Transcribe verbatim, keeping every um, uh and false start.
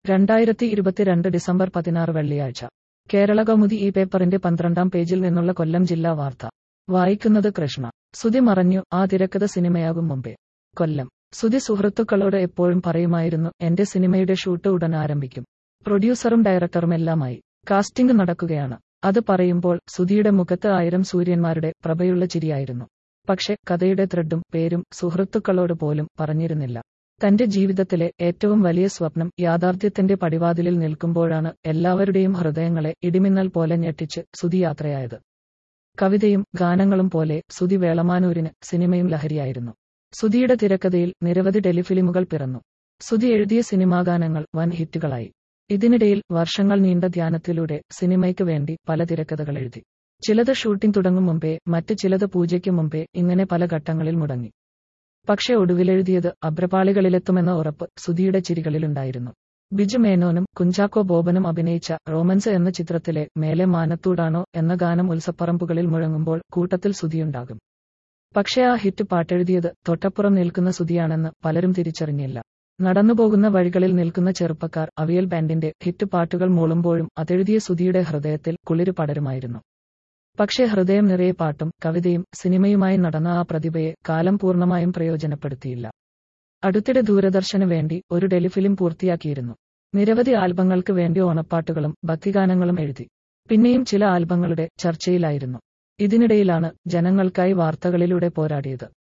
രണ്ടായിരത്തി ഇരുപത്തിരണ്ട് ഡിസംബർ പതിനാറ് വെള്ളിയാഴ്ച കേരളകൗമുദി ഈ പേപ്പറിന്റെ പന്ത്രണ്ടാം പേജിൽ നിന്നുള്ള കൊല്ലം ജില്ലാ വാർത്ത വായിക്കുന്നത് കൃഷ്ണ. സുധി മറഞ്ഞു, ആ തിരക്കഥ സിനിമയാകും മുമ്പേ. കൊല്ലം. സുധി സുഹൃത്തുക്കളോട് എപ്പോഴും പറയുമായിരുന്നു, എന്റെ സിനിമയുടെ ഷൂട്ട് ഉടൻ ആരംഭിക്കും. പ്രൊഡ്യൂസറും ഡയറക്ടറുമെല്ലാമായി കാസ്റ്റിംഗ് നടക്കുകയാണ്. അത് പറയുമ്പോൾ സുധിയുടെ മുഖത്ത് ആയിരം സൂര്യന്മാരുടെ പ്രഭയുള്ള ചിരിയായിരുന്നു. പക്ഷെ കഥയുടെ ത്രെഡും പേരും സുഹൃത്തുക്കളോട് പോലും പറഞ്ഞിരുന്നില്ല. തന്റെ ജീവിതത്തിലെ ഏറ്റവും വലിയ സ്വപ്നം യാഥാർത്ഥ്യത്തിന്റെ പടിവാതിലിൽ നിൽക്കുമ്പോഴാണ് എല്ലാവരുടെയും ഹൃദയങ്ങളെ ഇടിമിന്നൽ പോലെ ഞെട്ടിച്ച് സുധി യാത്രയായത്. കവിതയും ഗാനങ്ങളും പോലെ സുധി വേളമാനൂരിന് സിനിമയും ലഹരിയായിരുന്നു. സുധിയുടെ തിരക്കഥയിൽ നിരവധി ടെലിഫിലിമുകൾ പിറന്നു. സുധി എഴുതിയ സിനിമാഗാനങ്ങൾ വൻ ഹിറ്റുകളായി. ഇതിനിടയിൽ വർഷങ്ങൾ നീണ്ട ധ്യാനത്തിലൂടെ സിനിമയ്ക്ക് വേണ്ടി പല തിരക്കഥകൾ എഴുതി. ചിലത് ഷൂട്ടിംഗ് തുടങ്ങും മുമ്പേ, മറ്റ് ചിലത് പൂജയ്ക്ക് മുമ്പേ, ഇങ്ങനെ പല ഘട്ടങ്ങളിൽ മുടങ്ങി. പക്ഷെ ഒടുവിലെഴുതിയത് അഭ്രപാളികളിലെത്തുമെന്ന ഉറപ്പ് സുധിയുടെ ചിരികളിലുണ്ടായിരുന്നു. ബിജു മേനോനും കുഞ്ചാക്കോ ബോബനും അഭിനയിച്ച റോമൻസ് എന്ന ചിത്രത്തിലെ മേലെ മാനത്തൂടാണോ എന്ന ഗാനം ഉത്സപ്പറമ്പുകളിൽ മുഴങ്ങുമ്പോൾ കൂട്ടത്തിൽ സുധിയുണ്ടാകും. പക്ഷേ ആ ഹിറ്റ് പാട്ടെഴുതിയത് തൊട്ടപ്പുറം നിൽക്കുന്ന സുധിയാണെന്ന് പലരും തിരിച്ചറിഞ്ഞില്ല. നടന്നുപോകുന്ന വഴികളിൽ നിൽക്കുന്ന ചെറുപ്പക്കാർ അവിയൽ ബാൻഡിന്റെ ഹിറ്റ് പാട്ടുകൾ മൂളുമ്പോഴും അതെഴുതിയ സുധിയുടെ ഹൃദയത്തിൽ കുളിര് പടരുമായിരുന്നു. പക്ഷേ ഹൃദയം നിറയെ പാട്ടും കവിതയും സിനിമയുമായി നടന്ന ആ പ്രതിഭയെ കാലം പൂർണ്ണമായും പ്രയോജനപ്പെടുത്തിയില്ല. അടുത്തിടെ ദൂരദർശന് വേണ്ടി ഒരു ടെലിഫിലിം പൂർത്തിയാക്കിയിരുന്നു. നിരവധി ആൽബങ്ങൾക്ക് വേണ്ടി ഓണപ്പാട്ടുകളും ഭക്തിഗാനങ്ങളും എഴുതി. പിന്നെയും ചില ആൽബങ്ങളുടെ ചർച്ചയിലായിരുന്നു. ഇതിനിടയിലാണ് ജനങ്ങൾക്കായി വാർത്തകളിലൂടെ പോരാടിയത്.